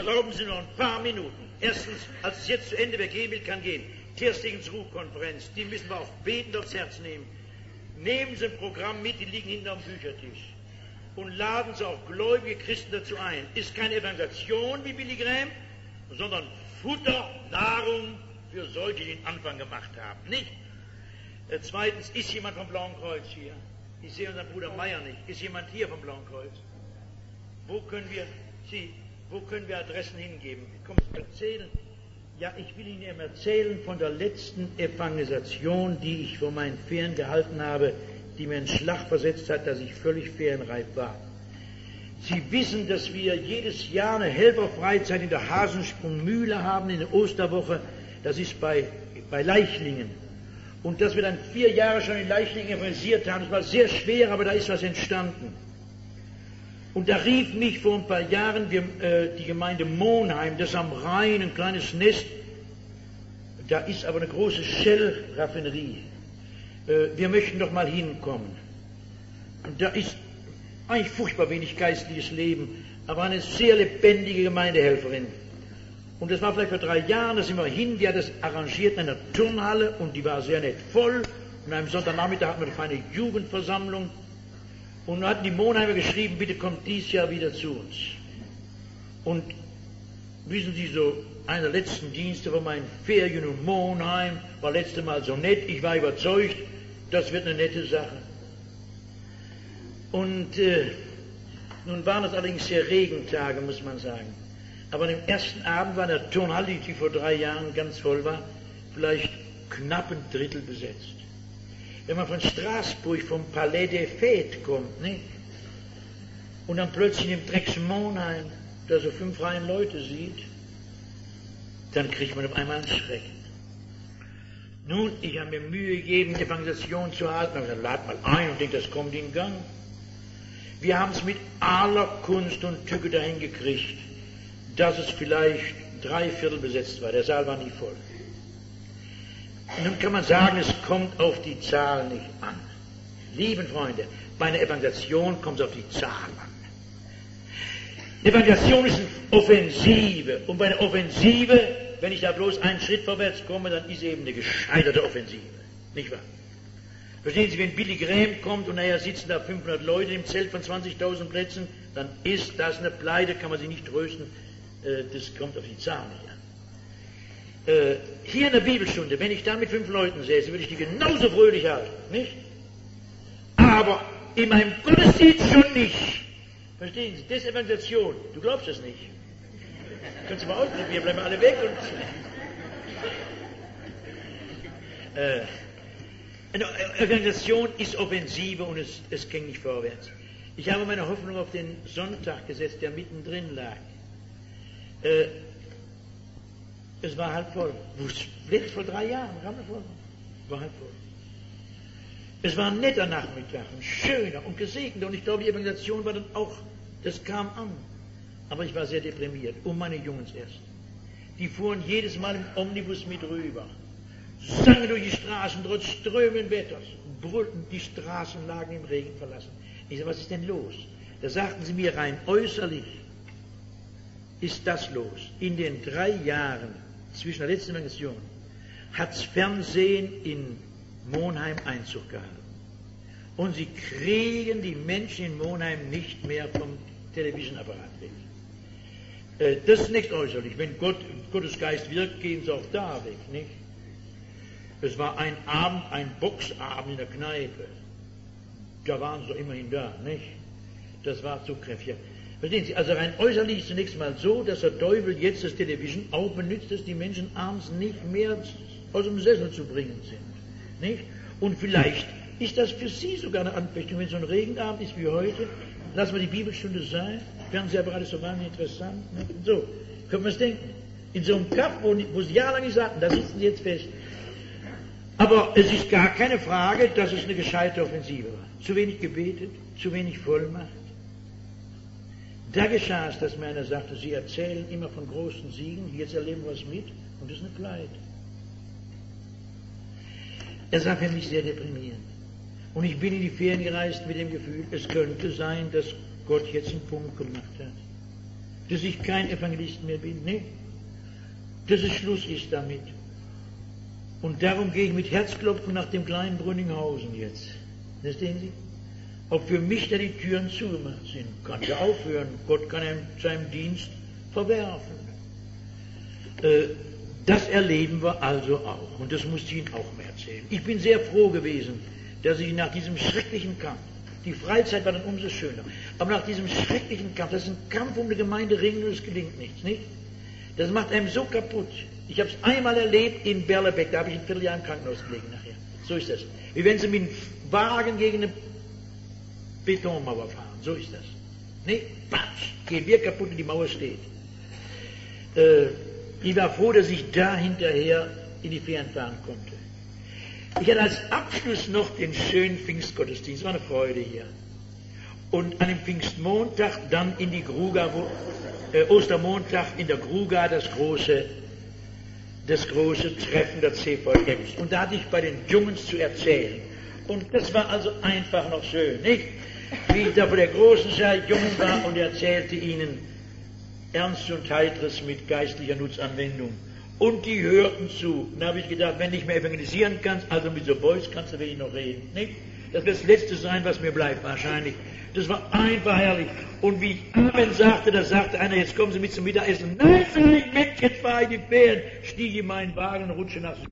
Erlauben Sie noch ein paar Minuten. Erstens, als es jetzt zu Ende wäre, gehen will, kann gehen. Terstegens Ruhkonferenz, die müssen wir auch betend aufs Herz nehmen. Nehmen Sie ein Programm mit, die liegen hinten am Büchertisch. Und laden Sie auch gläubige Christen dazu ein. Ist keine Evangelisation wie Billy Graham, sondern Futter, Nahrung für solche, die den Anfang gemacht haben. Nicht? Zweitens, ist jemand vom Blauen Kreuz hier? Ich sehe unseren Bruder Meier nicht. Ist jemand hier vom Blauen Kreuz? Wo können wir Adressen hingeben? Komm, erzählen. Ja, ich will Ihnen eben erzählen von der letzten Evangelisation, die ich vor meinen Ferien gehalten habe, die mir in Schlag versetzt hat, dass ich völlig ferienreif war. Sie wissen, dass wir jedes Jahr eine Helferfreizeit in der Hasensprungmühle haben, in der Osterwoche. Das ist bei Leichlingen. Und dass wir dann 4 Jahre schon in Leichlingen evangelisiert haben, das war sehr schwer, aber da ist was entstanden. Und da rief mich vor ein paar Jahren die Gemeinde Monheim, das ist am Rhein, ein kleines Nest. Da ist aber eine große Shell-Raffinerie. Wir möchten doch mal hinkommen. Und da ist eigentlich furchtbar wenig geistliches Leben, aber eine sehr lebendige Gemeindehelferin. Und das war vielleicht vor 3 Jahren, da sind wir hin, die hat das arrangiert in einer Turnhalle und die war sehr nett voll. Und am Sonntagnachmittag hatten wir eine feine Jugendversammlung. Und dann hatten die Monheimer geschrieben, bitte kommt dieses Jahr wieder zu uns. Und wissen Sie, so einer der letzten Dienste von meinen Ferien in Monheim war letzte Mal so nett, ich war überzeugt, das wird eine nette Sache. Und nun waren es allerdings sehr Regentage, muss man sagen. Aber an dem ersten Abend war in der Turnhalle, die vor 3 Jahren ganz voll war, vielleicht knapp ein Drittel besetzt. Wenn man von Straßburg, vom Palais des Fêtes kommt, nicht? Und dann plötzlich im Drecks Monheim, da so 5 Reihen Leute sieht, dann kriegt man auf einmal einen Schrecken. Nun, ich habe mir Mühe gegeben, Evangelisation zu halten, aber dann lad mal ein und denkt, das kommt in Gang. Wir haben es mit aller Kunst und Tücke dahin gekriegt, dass es vielleicht 3/4 besetzt war. Der Saal war nie voll. Und nun kann man sagen, es kommt auf die Zahl nicht an. Lieben Freunde, bei einer Evangelisation kommt es auf die Zahl an. Evangelisation ist eine Offensive. Und bei einer Offensive, wenn ich da bloß einen Schritt vorwärts komme, dann ist eben eine gescheiterte Offensive. Nicht wahr? Verstehen Sie, wenn Billy Graham kommt und nachher sitzen da 500 Leute im Zelt von 20.000 Plätzen, dann ist das eine Pleite, kann man sich nicht trösten. Das kommt auf die Zahl nicht an. Hier in der Bibelstunde, wenn ich da mit 5 Leuten säße, würde ich die genauso fröhlich halten, nicht? Aber in meinem Gottesdienst schon nicht. Verstehen Sie? Das ist Evangelisation. Du glaubst es nicht. Kannst du mal ausprobieren, bleiben alle weg und... Eine Evangelisation ist Offensive und es ging nicht vorwärts. Ich habe meine Hoffnung auf den Sonntag gesetzt, der mittendrin lag. Es war halb voll. Vor 3 Jahren war halb voll. Es war ein netter Nachmittag, ein schöner und gesegneter. Und ich glaube, die Evangelisation war dann auch, das kam an. Aber ich war sehr deprimiert, meine Jungs erst. Die fuhren jedes Mal im Omnibus mit rüber, sangen durch die Straßen, trotz strömenden Wetters, brüllten, die Straßenlagen im Regen verlassen. Ich sagte, was ist denn los? Da sagten sie mir, rein äußerlich ist das los. In den 3 Jahren zwischen der letzten Evangelisation hat das Fernsehen in Monheim Einzug gehalten. Und sie kriegen die Menschen in Monheim nicht mehr vom Televisionapparat weg. Das ist nicht äußerlich. Wenn Gottes Geist wirkt, gehen sie auch da weg, nicht? Es war ein Abend, ein Boxabend in der Kneipe. Da waren sie doch immerhin da, nicht? Das war zu kräftig. Verstehen Sie, also rein äußerlich ist zunächst mal so, dass der Teufel jetzt das Television auch benutzt, dass die Menschen abends nicht mehr aus dem Sessel zu bringen sind. Nicht? Und vielleicht ist das für Sie sogar eine Anfechtung, wenn so ein Regenabend ist wie heute, lassen wir die Bibelstunde sein, Fernsehapparat ist so wahnsinnig interessant. Nicht? Und so, können wir es denken. In so einem Kaff, wo Sie jahrelang nicht sagten, da sitzen Sie jetzt fest. Aber es ist gar keine Frage, dass es eine gescheite Offensive war. Zu wenig gebetet, zu wenig Vollmacht. Da geschah es, dass mir einer sagte, Sie erzählen immer von großen Siegen, jetzt erleben wir es mit, und das ist eine Pleite. Das war für mich sehr deprimierend. Und ich bin in die Ferien gereist mit dem Gefühl, es könnte sein, dass Gott jetzt einen Punkt gemacht hat. dass ich kein Evangelist mehr bin. Nee, dass es Schluss ist damit. Und darum gehe ich mit Herzklopfen nach dem kleinen Brünninghausen jetzt. Verstehen Sie? Ob für mich da die Türen zugemacht sind, kann ja aufhören. Gott kann ihm seinen Dienst verwerfen. Das erleben wir also auch. Und das musste ich Ihnen auch mehr erzählen. Ich bin sehr froh gewesen, dass ich nach diesem schrecklichen Kampf, die Freizeit war dann umso schöner, aber nach diesem schrecklichen Kampf, das ist ein Kampf um eine Gemeinde ringen und es gelingt nichts, nicht? Das macht einem so kaputt. Ich habe es einmal erlebt in Berlebeck, da habe ich ein Vierteljahr im Krankenhaus gelegen nachher. So ist das. Wie wenn Sie mit einem Wagen gegen eine Betonmauer fahren, so ist das. Nee, patsch, gehen wir kaputt und die Mauer steht. Ich war froh, dass ich da hinterher in die Ferien fahren konnte. Ich hatte als Abschluss noch den schönen Pfingstgottesdienst, war eine Freude hier. Und an dem Pfingstmontag dann in die Gruga, Ostermontag in der Gruga das große Treffen der CVMs. Und da hatte ich bei den Jungs zu erzählen. Und das war also einfach noch schön, nicht? Wie ich da vor der großen Schar Jungen war und erzählte ihnen Ernst und Heiteres mit geistlicher Nutzanwendung. Und die hörten zu. Und da habe ich gedacht, wenn du nicht mehr evangelisieren kannst, also mit so Boys kannst du wenig noch reden, nicht? Das wird das Letzte sein, was mir bleibt, wahrscheinlich. Das war einfach herrlich. Und wie ich Amen sagte, da sagte einer, jetzt kommen Sie mit zum Mittagessen. Nein, sag ich, weg, jetzt fahre ich die Ferien. Stieg in meinen Wagen und rutsche nach